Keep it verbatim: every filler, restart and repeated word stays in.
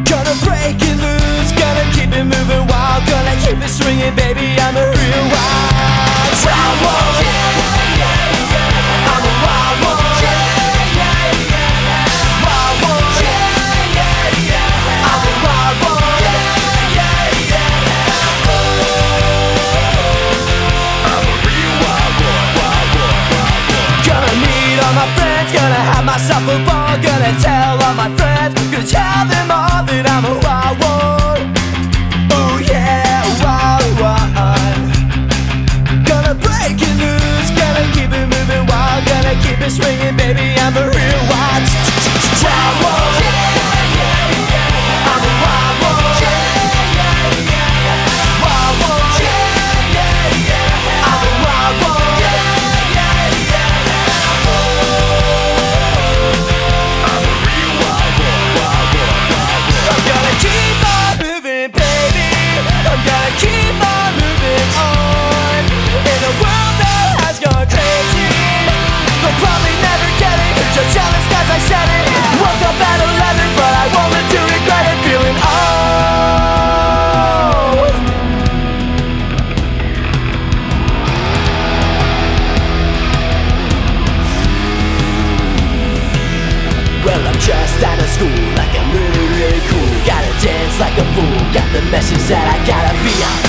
Gonna break it loose, gonna keep it moving wild, gonna keep it swinging, baby, I'm a real wild wild one. I'm a wild one. Wild one. I'm a wild one. I'm a real wild one, wild one, wild one. Gonna meet all my friends, gonna have myself a ball, gonna tell all my friends, gonna tell them all that I'm a wild one. Oh yeah, wild one. Gonna break it loose, gonna keep it moving wild, gonna keep it swinging, baby, I'm a real wild wild one. I'm a wild one. Wild one. I'm a wild one. I'm a real wild one, wild one, wild one. I'm gonna keep on moving, baby, I'm gonna keep on moving on. In a world that has gone crazy, they'll probably never get it, you're just jealous cause I said it. Woke up at eleven, but I won't live to regret it. Feeling old. Well, I'm just out of school, like I'm really, really cool. Gotta dance like a fool, got the message that I gotta be on.